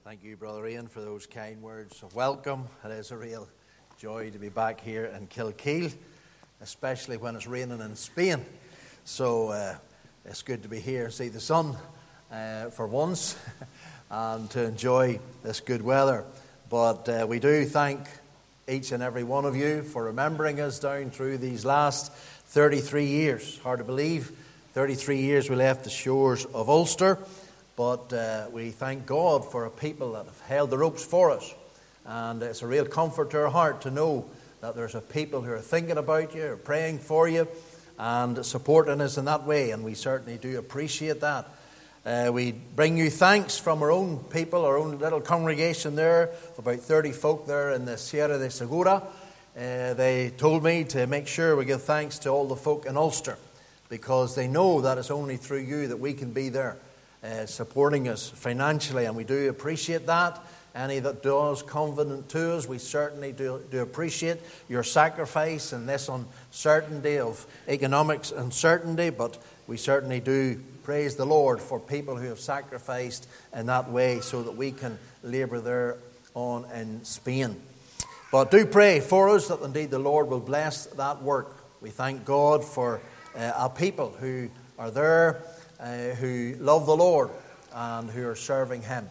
Thank you, Brother Ian, for those kind words of welcome. It is a real joy to be back here in Kilkeel, especially when it's raining in Spain. So it's good to be here and see the sun for once and to enjoy this good weather. But we do thank each and every one of you for remembering us down through these last 33 years. Hard to believe, 33 years we left the shores of Ulster. But we thank God for a people that have held the ropes for us. And it's a real comfort to our heart to know that there's a people who are thinking about you, are praying for you, and supporting us in that way. And we certainly do appreciate that. We bring you thanks from our own people, our own little congregation there, about 30 folk there in the Sierra de Segura. They told me to make sure we give thanks to all the folk in Ulster, because they know that it's only through you that we can be there. Supporting us financially, and we do appreciate that. Any that does confident to us, we certainly do appreciate your sacrifice in this uncertainty of economics uncertainty, but we certainly do praise the Lord for people who have sacrificed in that way so that we can labour there on in Spain. But do pray for us that indeed the Lord will bless that work. We thank God for our people who are there, who love the Lord and who are serving Him.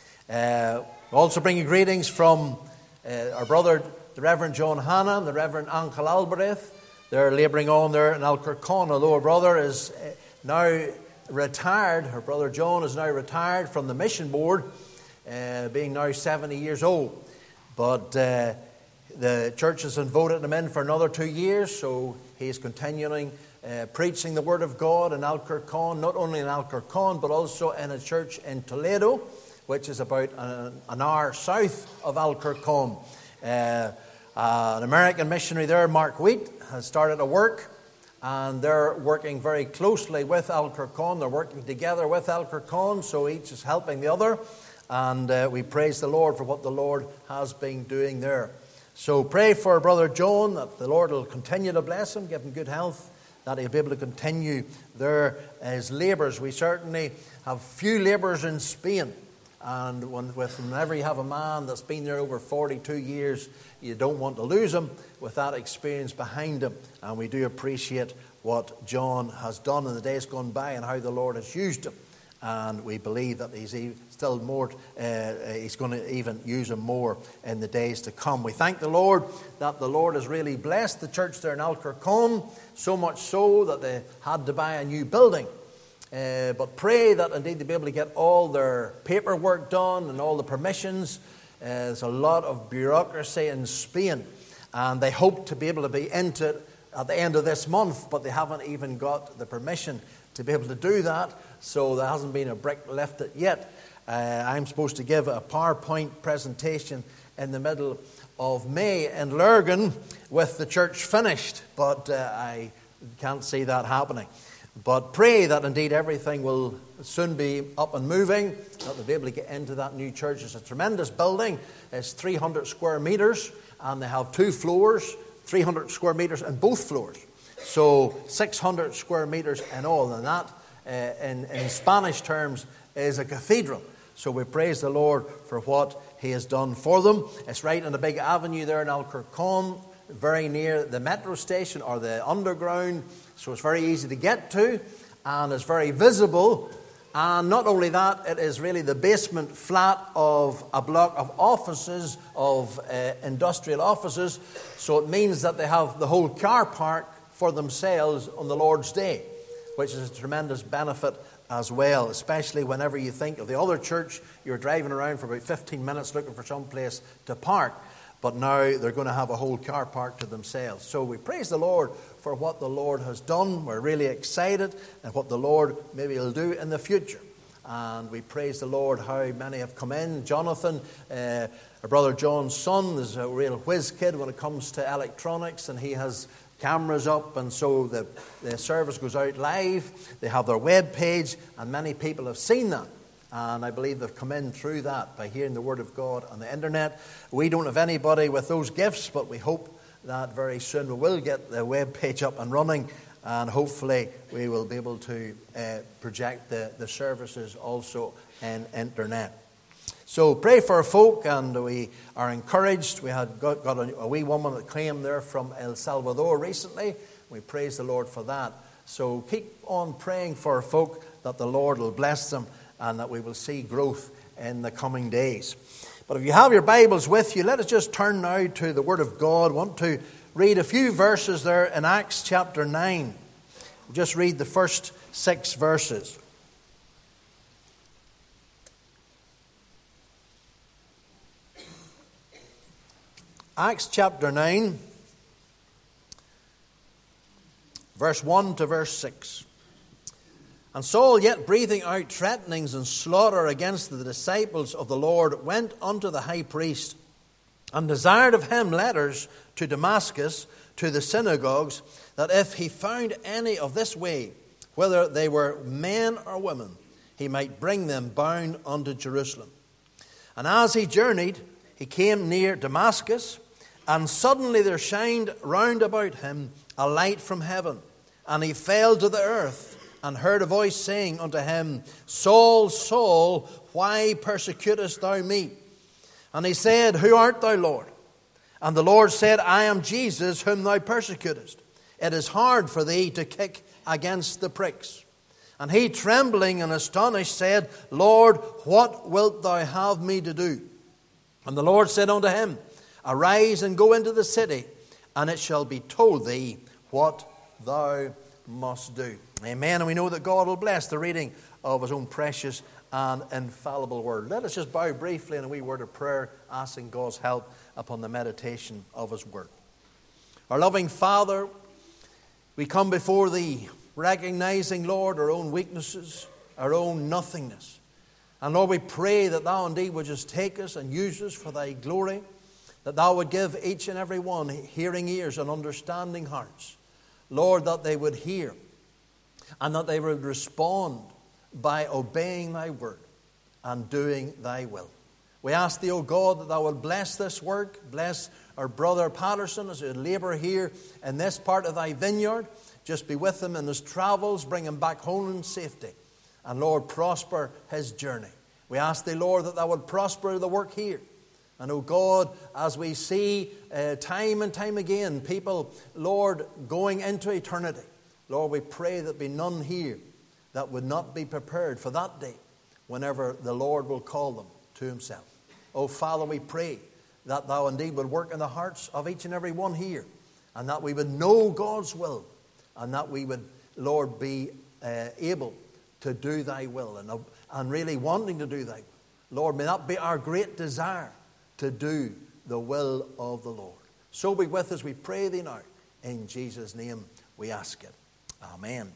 Also bringing greetings from our brother, the Reverend John Hanna, and the Reverend Ankle Alvarez. They're labouring on there in Alcorcón. Although our brother is now retired, her brother John is now retired from the mission board, being now 70 years old. But the church has voted him in for another 2 years, so he's continuing preaching the Word of God in Alcorcón, not only in Alcorcón, but also in a church in Toledo, which is about an hour south of Alcorcón. An American missionary there, Mark Wheat, has started a work, and they're working very closely with Alcorcón. They're working together with Alcorcón, so each is helping the other, and we praise the Lord for what the Lord has been doing there. So pray for Brother John, that the Lord will continue to bless him, give him good health, that he'll be able to continue there his labours. We certainly have few labourers in Spain, and whenever you have a man that's been there over 42 years, you don't want to lose him with that experience behind him. And we do appreciate what John has done in the days gone by and how the Lord has used him. And we believe that he's still more, he's going to even use him more in the days to come. We thank the Lord that the Lord has really blessed the church there in Alcorcón, so much so that they had to buy a new building. But pray that indeed they'll be able to get all their paperwork done and all the permissions. There's a lot of bureaucracy in Spain, and they hope to be able to be into it at the end of this month, but they haven't even got the permission to be able to do that, so there hasn't been a brick lifted yet. I'm supposed to give a PowerPoint presentation in the middle of May in Lurgan with the church finished, but I can't see that happening. But pray that indeed everything will soon be up and moving, that they'll be able to get into that new church. It's a tremendous building. It's 300 square metres, and they have 2 floors, 300 square metres in both floors. So 600 square metres in all, and that in Spanish terms is a cathedral. So we praise the Lord for what He has done for them. It's right in a big avenue there in Alcorcón, very near the metro station or the underground, so it's very easy to get to, and it's very visible. And not only that, it is really the basement flat of a block of offices, of industrial offices, so it means that they have the whole car park for themselves on the Lord's Day, which is a tremendous benefit as well, especially whenever you think of the other church, you're driving around for about 15 minutes looking for some place to park, but now they're going to have a whole car park to themselves. So we praise the Lord for what the Lord has done. We're really excited and what the Lord maybe will do in the future. And we praise the Lord how many have come in. Jonathan, our brother John's son, is a real whiz kid when it comes to electronics, and he has cameras up, and so the service goes out live. They have their web page, and many people have seen that. And I believe they've come in through that by hearing the Word of God on the internet. We don't have anybody with those gifts, but we hope that very soon we will get the web page up and running, and hopefully we will be able to project the services also in internet. So pray for our folk, and we are encouraged. We had got a wee woman that came there from El Salvador recently. We praise the Lord for that. So keep on praying for our folk, that the Lord will bless them and that we will see growth in the coming days. But if you have your Bibles with you, let us just turn now to the Word of God. I want to read a few verses there in Acts chapter 9. We'll just read the first 6 verses. Acts chapter 9, verse 1 to verse 6. And Saul, yet breathing out threatenings and slaughter against the disciples of the Lord, went unto the high priest, and desired of him letters to Damascus, to the synagogues, that if he found any of this way, whether they were men or women, he might bring them bound unto Jerusalem. And as he journeyed, he came near Damascus, and suddenly there shined round about him a light from heaven. And he fell to the earth, and heard a voice saying unto him, Saul, Saul, why persecutest thou me? And he said, Who art thou, Lord? And the Lord said, I am Jesus, whom thou persecutest. It is hard for thee to kick against the pricks. And he, trembling and astonished, said, Lord, what wilt thou have me to do? And the Lord said unto him, Arise and go into the city, and it shall be told thee what thou must do. Amen. And we know that God will bless the reading of His own precious and infallible word. Let us just bow briefly in a wee word of prayer, asking God's help upon the meditation of His word. Our loving Father, we come before Thee, recognizing, Lord, our own weaknesses, our own nothingness. And Lord, we pray that Thou indeed would just take us and use us for Thy glory, that Thou would give each and every one hearing ears and understanding hearts. Lord, that they would hear and that they would respond by obeying Thy word and doing Thy will. We ask Thee, O God, that Thou would bless this work, bless our brother Patterson as he labour here in this part of Thy vineyard. Just be with him in his travels, bring him back home in safety. And Lord, prosper his journey. We ask Thee, Lord, that Thou would prosper the work here. And, O God, as we see time and time again people, Lord, going into eternity, Lord, we pray that be none here that would not be prepared for that day whenever the Lord will call them to Himself. O Father, we pray that Thou indeed would work in the hearts of each and every one here, and that we would know God's will, and that we would, Lord, be able to do Thy will, and really wanting to do Thy will. Lord, may that be our great desire, to do the will of the Lord. So be with us, we pray Thee now. In Jesus' name we ask it. Amen.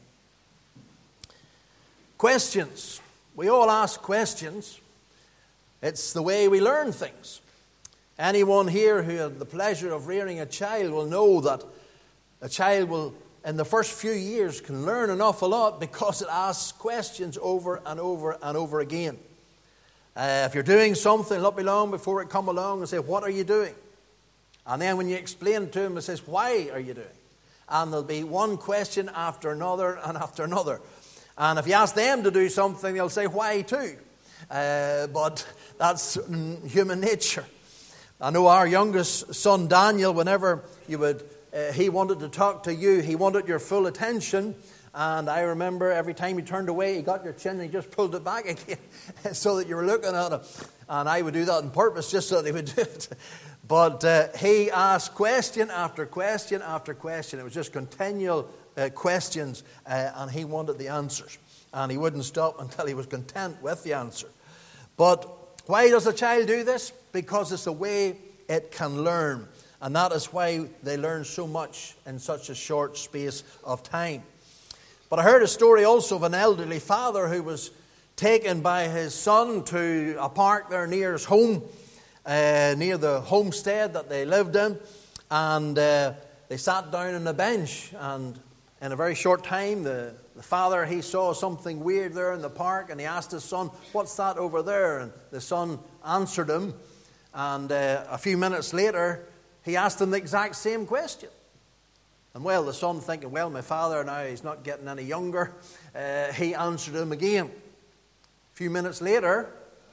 Questions. We all ask questions. It's the way we learn things. Anyone here who had the pleasure of rearing a child will know that a child will, in the first few years, can learn an awful lot because it asks questions over and over and over again. If you're doing something, it'll not be long before it come along and say, what are you doing? And then when you explain to him, it says, why are you doing? And there'll be one question after another and after another. And if you ask them to do something, they'll say, why too? But that's human nature. I know our youngest son, Daniel, whenever he wanted to talk to you, he wanted your full attention. And I remember every time he turned away, he got your chin and he just pulled it back again so that you were looking at him. And I would do that on purpose just so that he would do it. But he asked question after question after question. It was just continual questions, and he wanted the answers. And he wouldn't stop until he was content with the answer. But why does a child do this? Because it's the way it can learn. And that is why they learn so much in such a short space of time. But I heard a story also of an elderly father who was taken by his son to a park there near his home, near the homestead that they lived in. And they sat down on a bench, and in a very short time, the father, he saw something weird there in the park, and he asked his son, what's that over there? And the son answered him, and a few minutes later, he asked him the exact same question. And well, the son thinking, well, my father now, he's not getting any younger, he answered him again. A few minutes later,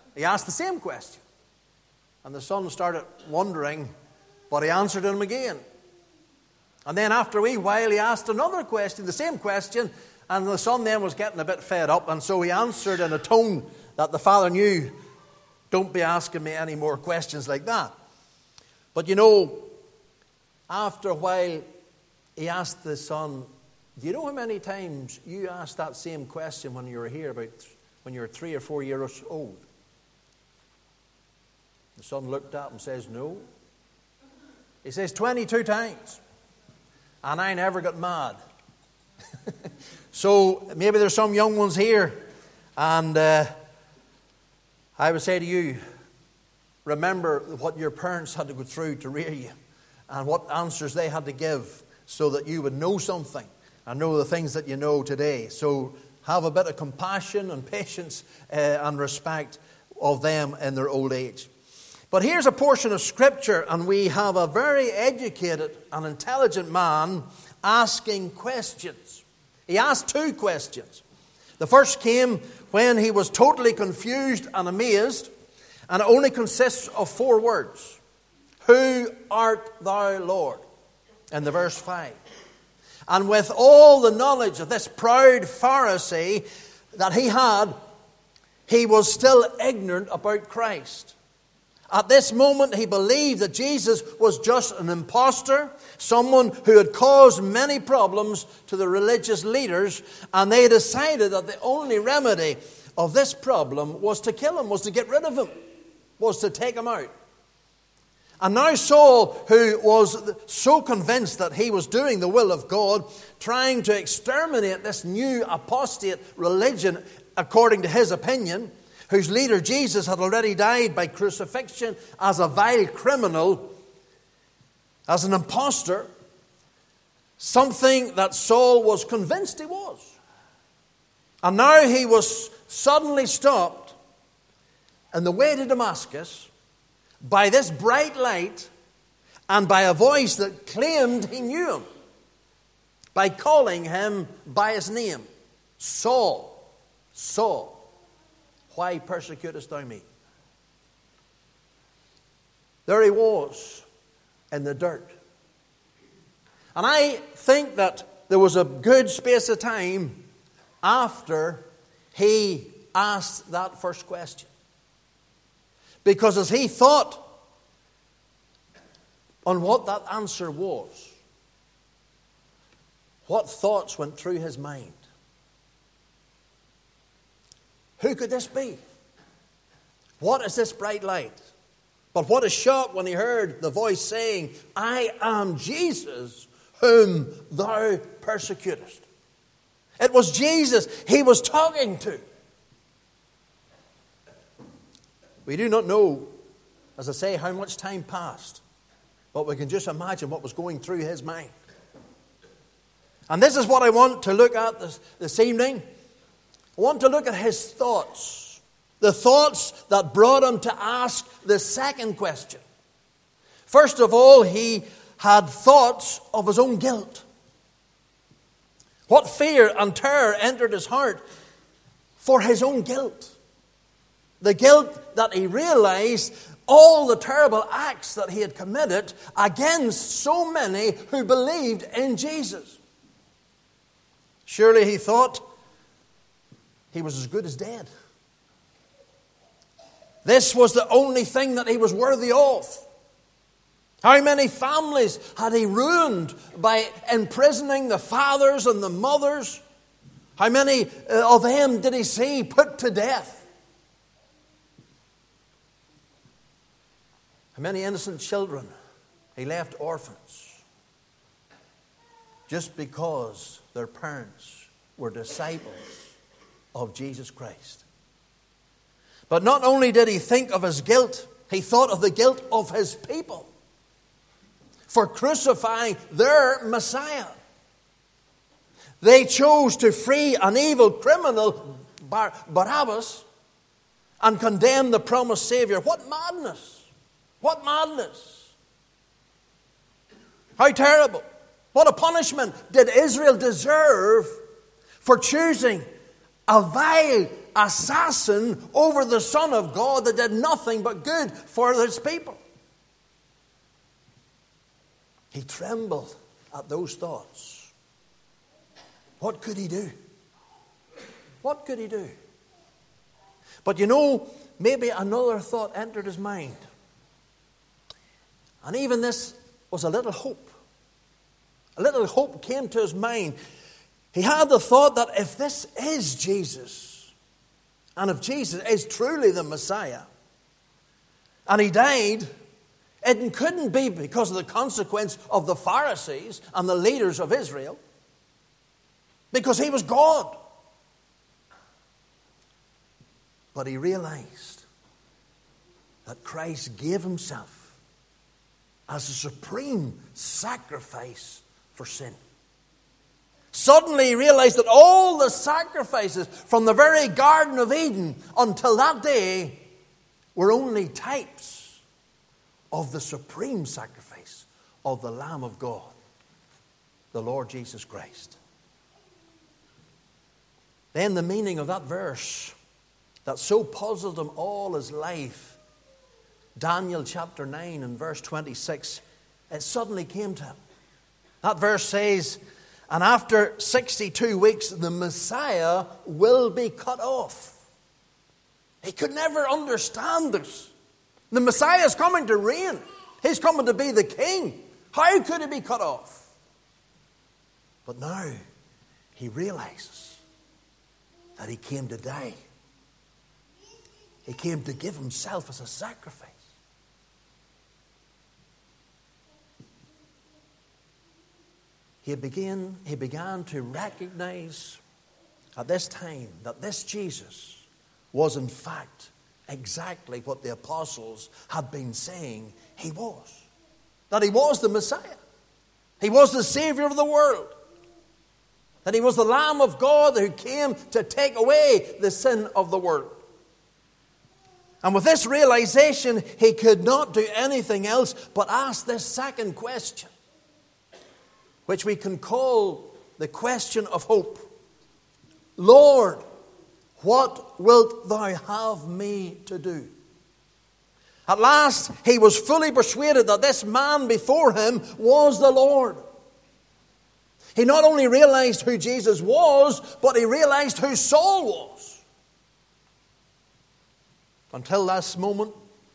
he asked the same question. And the son started wondering, but he answered him again. And then after a wee while, he asked another question, the same question, and the son then was getting a bit fed up, and so he answered in a tone that the father knew, don't be asking me any more questions like that. But you know, after a while, he asked the son, do you know how many times you asked that same question when you were here, when you were 3 or 4 years old? The son looked at him and says, no. He says, 22 times. And I never got mad. So maybe there's some young ones here. And I would say to you, remember what your parents had to go through to rear you. And what answers they had to give so that you would know something. And know the things that you know today. So have a bit of compassion and patience and respect of them in their old age. But here's a portion of Scripture, and we have a very educated and intelligent man asking questions. He asked 2 questions. The first came when he was totally confused and amazed, and it only consists of 4 words. Who art thou, Lord? In the verse 5. And with all the knowledge of this proud Pharisee that he had, he was still ignorant about Christ. At this moment, he believed that Jesus was just an impostor, someone who had caused many problems to the religious leaders, and they decided that the only remedy of this problem was to kill him, was to get rid of him, was to take him out. And now Saul, who was so convinced that he was doing the will of God, trying to exterminate this new apostate religion according to his opinion, whose leader Jesus had already died by crucifixion as a vile criminal, as an impostor, something that Saul was convinced he was. And now he was suddenly stopped on the way to Damascus by this bright light and by a voice that claimed he knew him, by calling him by his name, Saul, Saul, why persecutest thou me? There he was in the dirt. And I think that there was a good space of time after he asked that first question. Because as he thought on what that answer was, what thoughts went through his mind? Who could this be? What is this bright light? But what a shock when he heard the voice saying, I am Jesus whom thou persecutest. It was Jesus he was talking to. We do not know, as I say, how much time passed, but we can just imagine what was going through his mind. And this is what I want to look at this evening. I want to look at his thoughts, the thoughts that brought him to ask the second question. First of all, he had thoughts of his own guilt. What fear and terror entered his heart for his own guilt. The guilt that he realized all the terrible acts that he had committed against so many who believed in Jesus. Surely he thought he was as good as dead. This was the only thing that he was worthy of. How many families had he ruined by imprisoning the fathers and the mothers? How many of them did he see put to death? How many innocent children he left orphans just because their parents were disciples of Jesus Christ. But not only did he think of his guilt, he thought of the guilt of his people for crucifying their Messiah. They chose to free an evil criminal, Barabbas, and condemn the promised Savior. What madness! What madness! How terrible! What a punishment did Israel deserve for choosing a vile assassin over the Son of God that did nothing but good for his people. He trembled at those thoughts. What could he do? What could he do? But you know, maybe another thought entered his mind. And even this was a little hope. A little hope came to his mind. He had the thought that if this is Jesus, and if Jesus is truly the Messiah, and he died, it couldn't be because of the consequence of the Pharisees and the leaders of Israel, because he was God. But he realized that Christ gave himself as a supreme sacrifice for sin. Suddenly he realized that all the sacrifices from the very Garden of Eden until that day were only types of the supreme sacrifice of the Lamb of God, the Lord Jesus Christ. Then the meaning of that verse that so puzzled him all his life, Daniel chapter 9 and verse 26, it suddenly came to him. That verse says, and after 62 weeks, the Messiah will be cut off. He could never understand this. The Messiah is coming to reign. He's coming to be the king. How could he be cut off? But now he realizes that he came to die. He came to give himself as a sacrifice. He began to recognize at this time that this Jesus was in fact exactly what the apostles had been saying he was. That he was the Messiah. He was the Savior of the world. That he was the Lamb of God who came to take away the sin of the world. And with this realization, he could not do anything else but ask this second question, which we can call the question of hope. Lord, what wilt thou have me to do? At last, he was fully persuaded that this man before him was the Lord. He not only realized who Jesus was, but he realized who Saul was. Until this moment,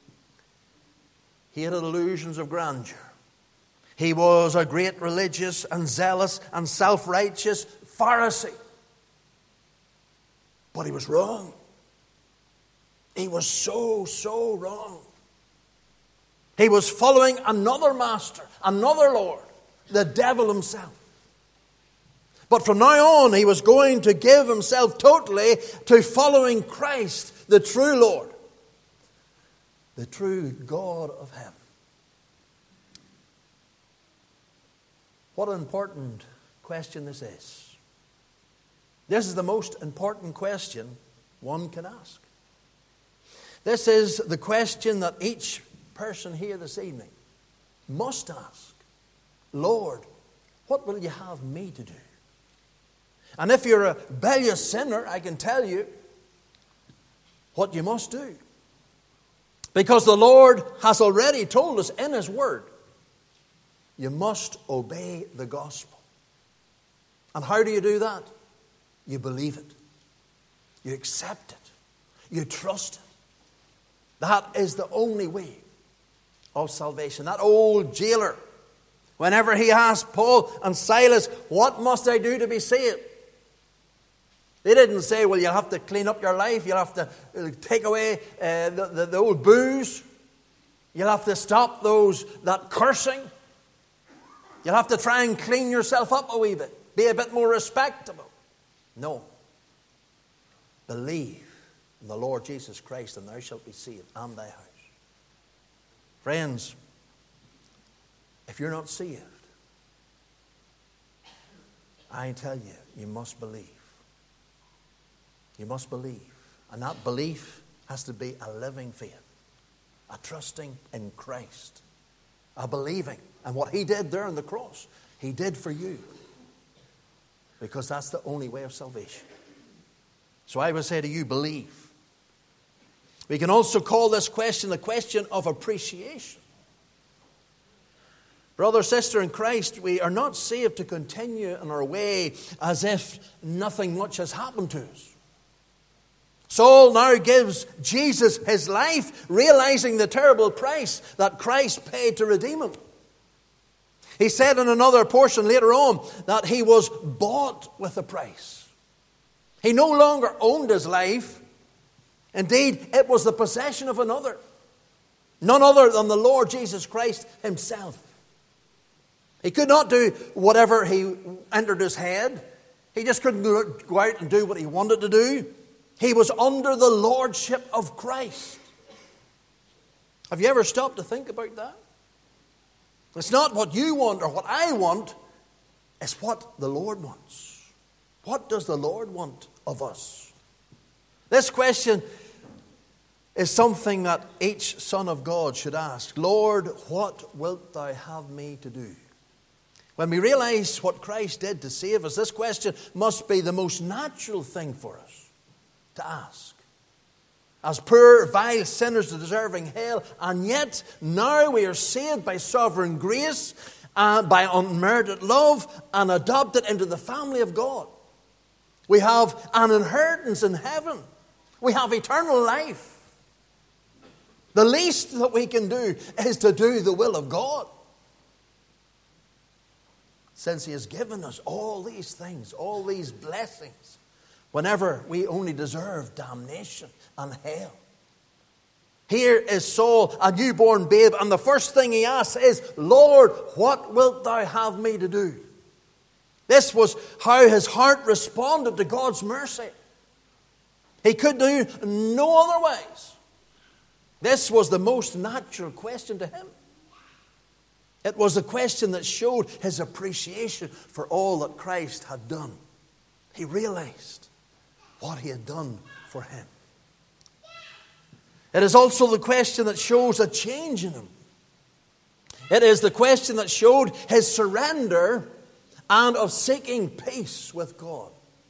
he had illusions of grandeur. He was a great religious and zealous and self-righteous Pharisee. But he was wrong. He was so wrong. He was following another master, another Lord, the devil himself. But from now on, he was going to give himself totally to following Christ, the true Lord, the true God of heaven. What an important question this is. This is the most important question one can ask. This is the question that each person here this evening must ask. Lord, what will you have me to do? And if you're a rebellious sinner, I can tell you what you must do. Because the Lord has already told us in His Word, you must obey the gospel. And how do you do that? You believe it. You accept it. You trust it. That is the only way of salvation. That old jailer, whenever he asked Paul and Silas, what must I do to be saved? They didn't say, well, you'll have to clean up your life. You'll have to take away the old booze. You'll have to stop that cursing. You'll have to try and clean yourself up a wee bit. Be a bit more respectable. No. Believe in the Lord Jesus Christ and thou shalt be saved and thy house. Friends, if you're not saved, I tell you, you must believe. You must believe. And that belief has to be a living faith. A trusting in Christ. A believing. And what He did there on the cross, He did for you. Because that's the only way of salvation. So I would say to you, believe. We can also call this question the question of appreciation. Brother, sister in Christ, we are not saved to continue in our way as if nothing much has happened to us. Saul now gives Jesus his life, realizing the terrible price that Christ paid to redeem him. He said in another portion later on that he was bought with a price. He no longer owned his life. Indeed, it was the possession of another. None other than the Lord Jesus Christ himself. He could not do whatever he entered his head. He just couldn't go out and do what he wanted to do. He was under the lordship of Christ. Have you ever stopped to think about that? It's not what you want or what I want. It's what the Lord wants. What does the Lord want of us? This question is something that each son of God should ask. Lord, what wilt thou have me to do? When we realize what Christ did to save us, this question must be the most natural thing for us to ask. As poor, vile sinners deserving hell, and yet now we are saved by sovereign grace and by unmerited love and adopted into the family of God. We have an inheritance in heaven. We have eternal life. The least that we can do is to do the will of God. Since He has given us all these things, all these blessings, whenever we only deserve damnation and hell. Here is Saul, a newborn babe, and the first thing he asks is, Lord, what wilt thou have me to do? This was how his heart responded to God's mercy. He could do no otherwise. This was the most natural question to him. It was a question that showed his appreciation for all that Christ had done. He realized what He had done for him. It is also the question that shows a change in him. It is the question that showed his surrender and of seeking peace with God.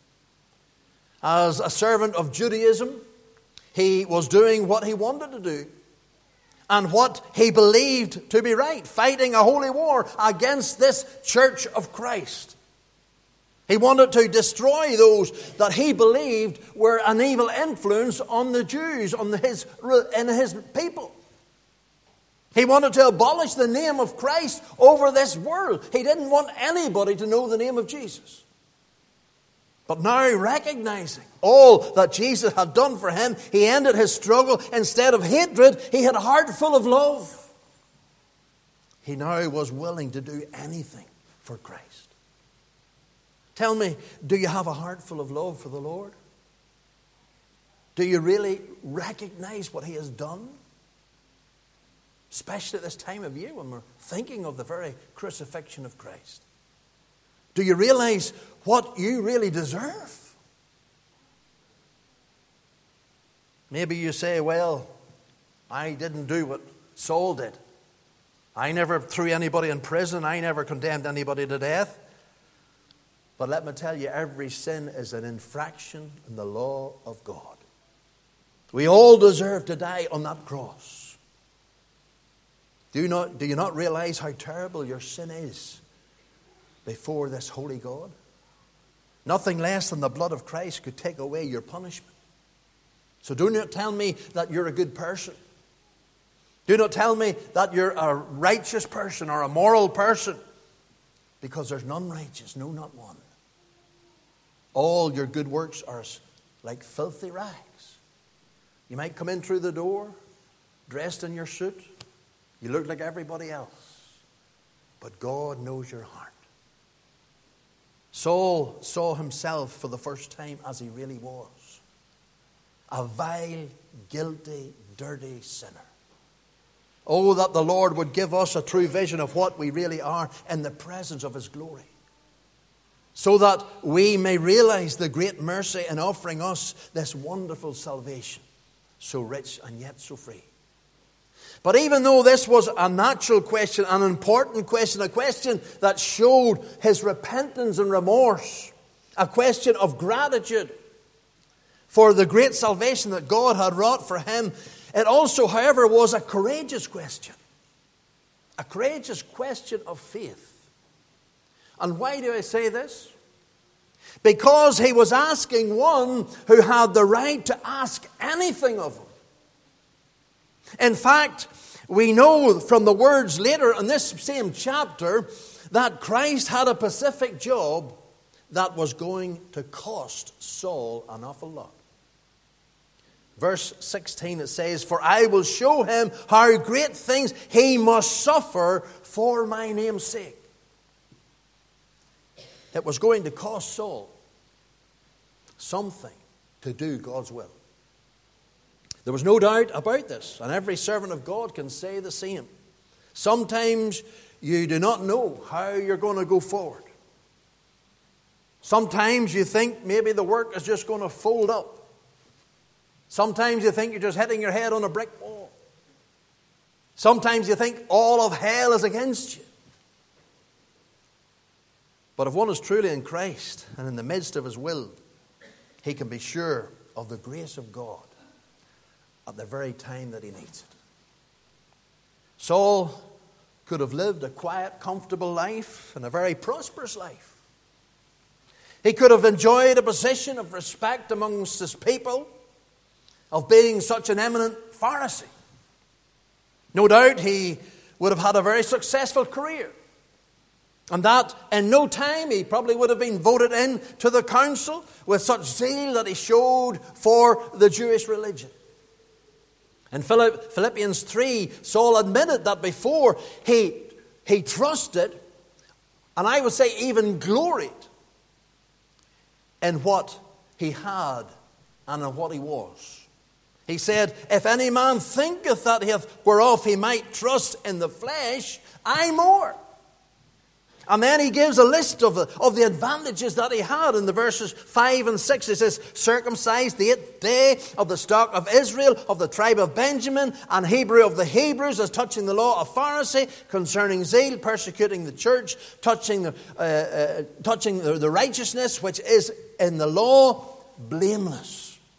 As a servant of Judaism, he was doing what he wanted to do and what he believed to be right, fighting a holy war against this church of Christ. He wanted to destroy those that he believed were an evil influence on the Jews, in his people. He wanted to abolish the name of Christ over this world. He didn't want anybody to know the name of Jesus. But now, recognizing all that Jesus had done for him, he ended his struggle. Instead of hatred, he had a heart full of love. He now was willing to do anything for Christ. Tell me, do you have a heart full of love for the Lord? Do you really recognize what He has done? Especially at this time of year when we're thinking of the very crucifixion of Christ. Do you realize what you really deserve? Maybe you say, well, I didn't do what Saul did. I never threw anybody in prison. I never condemned anybody to death. But let me tell you, every sin is an infraction in the law of God. We all deserve to die on that cross. Do you not realize how terrible your sin is before this holy God? Nothing less than the blood of Christ could take away your punishment. So do not tell me that you're a good person. Do not tell me that you're a righteous person or a moral person, because there's none righteous, no, not one. All your good works are like filthy rags. You might come in through the door, dressed in your suit. You look like everybody else. But God knows your heart. Saul saw himself for the first time as he really was. A vile, guilty, dirty sinner. Oh, that the Lord would give us a true vision of what we really are in the presence of His glory, so that we may realize the great mercy in offering us this wonderful salvation, so rich and yet so free. But even though this was a natural question, an important question, a question that showed his repentance and remorse, a question of gratitude, for the great salvation that God had wrought for him. It also, however, was a courageous question. A courageous question of faith. And why do I say this? Because he was asking one who had the right to ask anything of him. In fact, we know from the words later in this same chapter that Christ had a specific job that was going to cost Saul an awful lot. Verse 16, it says, "For I will show him how great things he must suffer for my name's sake." It was going to cost Saul something to do God's will. There was no doubt about this, and every servant of God can say the same. Sometimes you do not know how you're going to go forward. Sometimes you think maybe the work is just going to fold up. Sometimes you think you're just hitting your head on a brick wall. Sometimes you think all of hell is against you. But if one is truly in Christ and in the midst of his will, he can be sure of the grace of God at the very time that he needs it. Saul could have lived a quiet, comfortable life and a very prosperous life. He could have enjoyed a position of respect amongst his people, of being such an eminent Pharisee. No doubt he would have had a very successful career. And that in no time he probably would have been voted in to the council with such zeal that he showed for the Jewish religion. In Philippians 3, Saul admitted that before he trusted, and I would say even gloried, in what he had and in what he was. He said, "If any man thinketh that whereof he might trust in the flesh, I more." And then he gives a list of the advantages that he had in the verses 5 and 6. He says, "Circumcised the 8th day, of the stock of Israel, of the tribe of Benjamin, and Hebrew of the Hebrews, as touching the law of Pharisee, concerning zeal, persecuting the church, touching the righteousness which is in the law, blameless."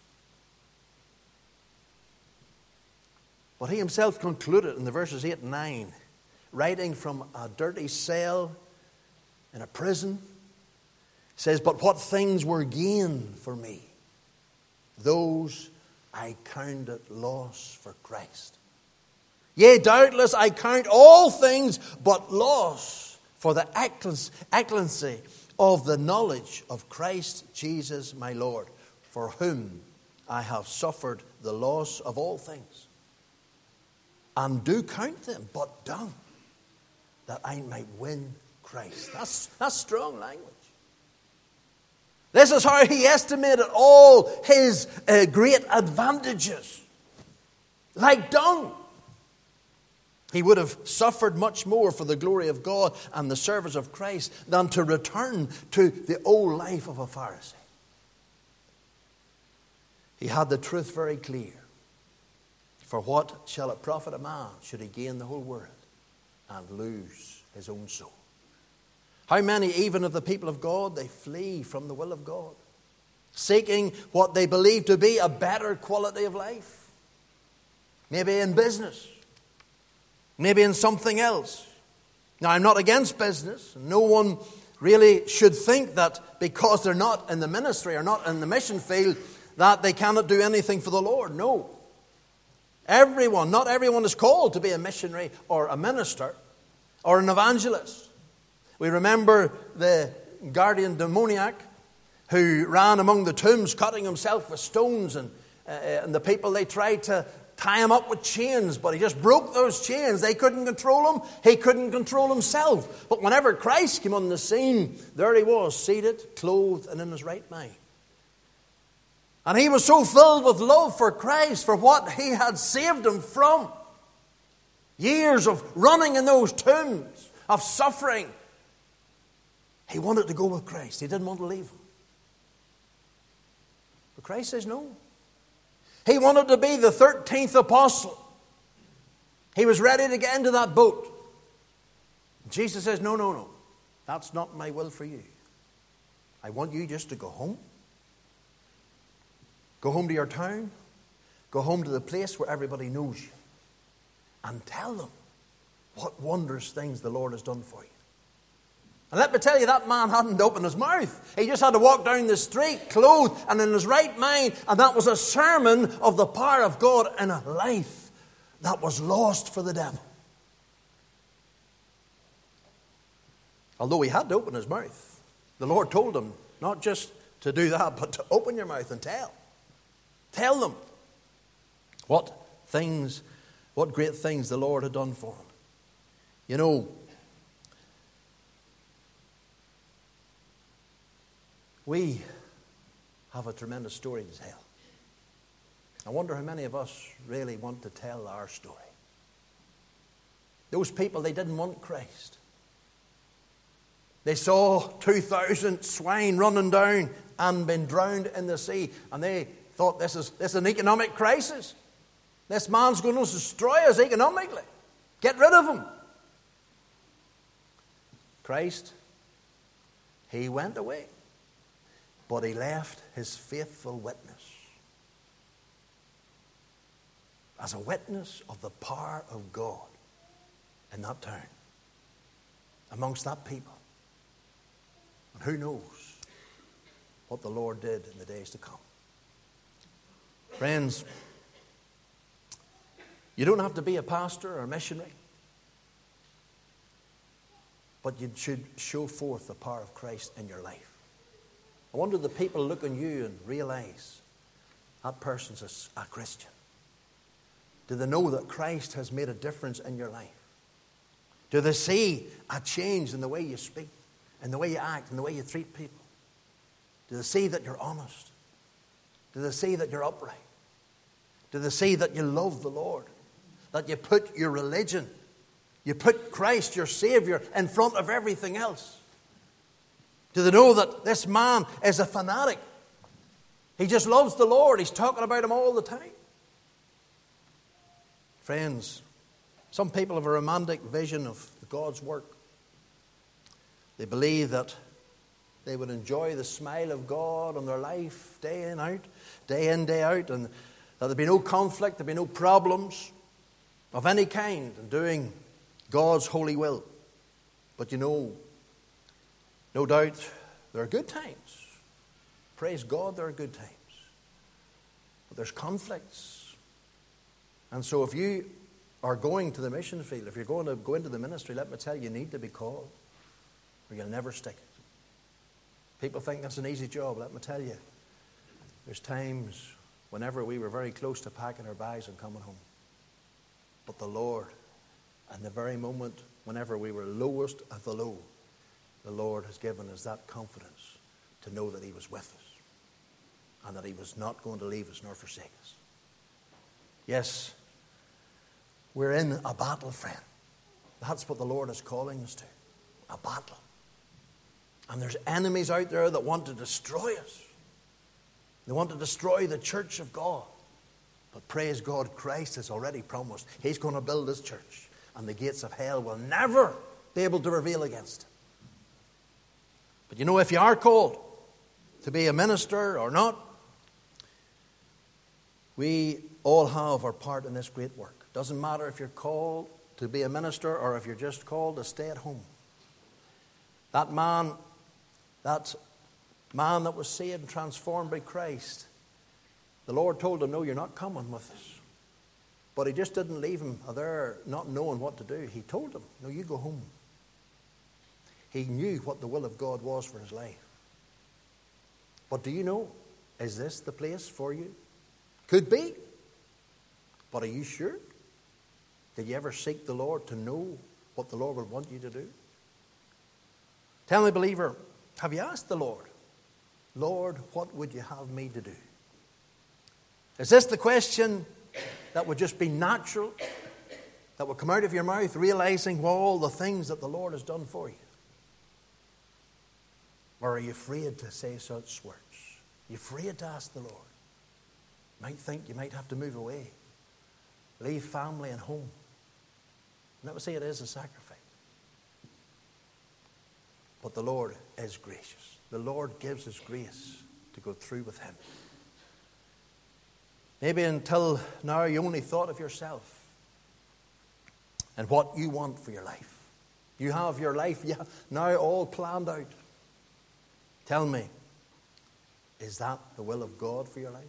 But he himself concluded in the verses 8 and 9, writing from a dirty cell in a prison, says, "But what things were gain for me, those I counted loss for Christ. Yea, doubtless I count all things but loss for the excellency of the knowledge of Christ Jesus my Lord, for whom I have suffered the loss of all things, and do count them but dung, that I might win Christ." That's strong language. This is how he estimated all his great advantages. Like dung. He would have suffered much more for the glory of God and the service of Christ than to return to the old life of a Pharisee. He had the truth very clear. For what shall it profit a man should he gain the whole world and lose his own soul? How many, even of the people of God, they flee from the will of God, seeking what they believe to be a better quality of life. Maybe in business, maybe in something else. Now, I'm not against business. No one really should think that because they're not in the ministry or not in the mission field that they cannot do anything for the Lord. No. Not everyone is called to be a missionary or a minister or an evangelist. We remember the guardian demoniac who ran among the tombs cutting himself with stones, and the people, they tried to tie him up with chains, but he just broke those chains. They couldn't control him. He couldn't control himself. But whenever Christ came on the scene, there he was, seated, clothed, and in his right mind. And he was so filled with love for Christ, for what he had saved him from. Years of running in those tombs, of suffering. He wanted to go with Christ. He didn't want to leave him. But Christ says no. He wanted to be the 13th apostle. He was ready to get into that boat. Jesus says, no. That's not my will for you. I want you just to go home. Go home to your town. Go home to the place where everybody knows you. And tell them what wondrous things the Lord has done for you. And let me tell you, that man hadn't opened his mouth. He just had to walk down the street, clothed and in his right mind. And that was a sermon of the power of God in a life that was lost for the devil. Although he had to open his mouth, the Lord told him not just to do that, but to open your mouth and tell. Tell them what great things the Lord had done for him. You know, we have a tremendous story to tell. I wonder how many of us really want to tell our story. Those people, they didn't want Christ. They saw 2,000 swine running down and been drowned in the sea. And they thought, this is an economic crisis. This man's going to destroy us economically. Get rid of him. Christ, he went away. But he left his faithful witness as a witness of the power of God in that town, amongst that people. And who knows what the Lord did in the days to come. Friends, you don't have to be a pastor or a missionary, but you should show forth the power of Christ in your life. I wonder, the people look on you and realize that person's a Christian. Do they know that Christ has made a difference in your life? Do they see a change in the way you speak, in the way you act, in the way you treat people? Do they see that you're honest? Do they see that you're upright? Do they see that you love the Lord? That you put your religion, you put Christ, your Savior, in front of everything else? Do they know that this man is a fanatic? He just loves the Lord. He's talking about Him all the time. Friends, some people have a romantic vision of God's work. They believe that they would enjoy the smile of God on their life day in, day out, and that there'd be no conflict, there'd be no problems of any kind in doing God's holy will. But you know, no doubt there are good times. Praise God, there are good times. But there's conflicts. And so if you are going to the mission field, if you're going to go into the ministry, let me tell you, you need to be called, or you'll never stick it. People think that's an easy job. Let me tell you, there's times whenever we were very close to packing our bags and coming home. But the Lord, and the very moment whenever we were lowest of the low, the Lord has given us that confidence to know that He was with us and that He was not going to leave us nor forsake us. Yes, we're in a battle, friend. That's what the Lord is calling us to, a battle. And there's enemies out there that want to destroy us. They want to destroy the church of God. But praise God, Christ has already promised He's going to build His church, and the gates of hell will never be able to prevail against it. But you know, if you are called to be a minister or not, we all have our part in this great work. Doesn't matter if you're called to be a minister or if you're just called to stay at home. That man that was saved and transformed by Christ, the Lord told him, no, you're not coming with us. But He just didn't leave him there not knowing what to do. He told him, no, you go home. He knew what the will of God was for his life. But do you know, is this the place for you? Could be. But are you sure? Did you ever seek the Lord to know what the Lord would want you to do? Tell me, believer, have you asked the Lord, Lord, what would you have me to do? Is this the question that would just be natural, that would come out of your mouth, realizing all the things that the Lord has done for you? Or are you afraid to say such words? Are you afraid to ask the Lord? You might think you might have to move away, leave family and home. And that would say it is a sacrifice. But the Lord is gracious. The Lord gives us grace to go through with Him. Maybe until now you only thought of yourself and what you want for your life. You have your life now all planned out. Tell me, is that the will of God for your life?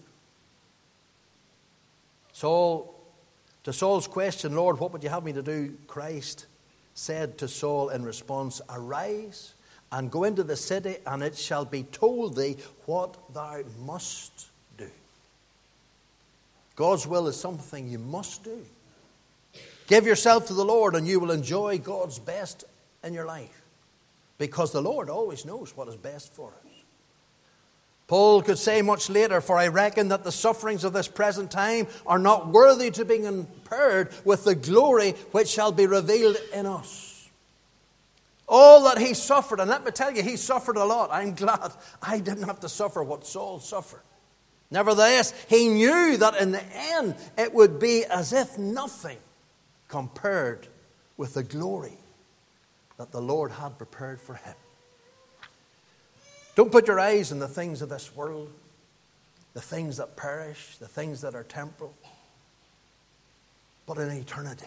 To Saul's question, Lord, what would you have me to do? Christ said to Saul in response, arise and go into the city, and it shall be told thee what thou must do. God's will is something you must do. Give yourself to the Lord and you will enjoy God's best in your life, because the Lord always knows what is best for us. Paul could say much later, for I reckon that the sufferings of this present time are not worthy to be compared with the glory which shall be revealed in us. All that he suffered, and let me tell you, he suffered a lot. I'm glad I didn't have to suffer what Saul suffered. Nevertheless, he knew that in the end it would be as if nothing compared with the glory that the Lord had prepared for him. Don't put your eyes on the things of this world, the things that perish, the things that are temporal, but in eternity,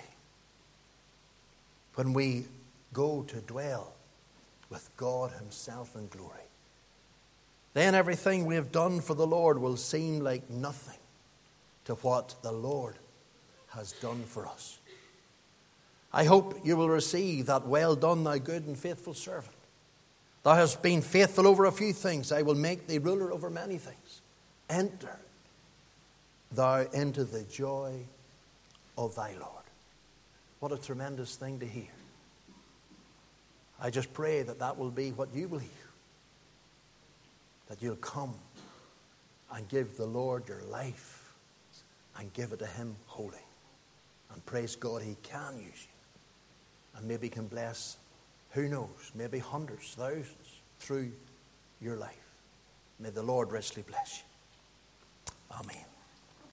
when we go to dwell with God himself in glory, then everything we have done for the Lord will seem like nothing to what the Lord has done for us. I hope you will receive that well done, thou good and faithful servant. Thou hast been faithful over a few things. I will make thee ruler over many things. Enter thou into the joy of thy Lord. What a tremendous thing to hear. I just pray that that will be what you will hear. That you'll come and give the Lord your life and give it to him wholly. And praise God, he can use you. And maybe he can bless, who knows, maybe hundreds, thousands through your life. May the Lord richly bless you. Amen.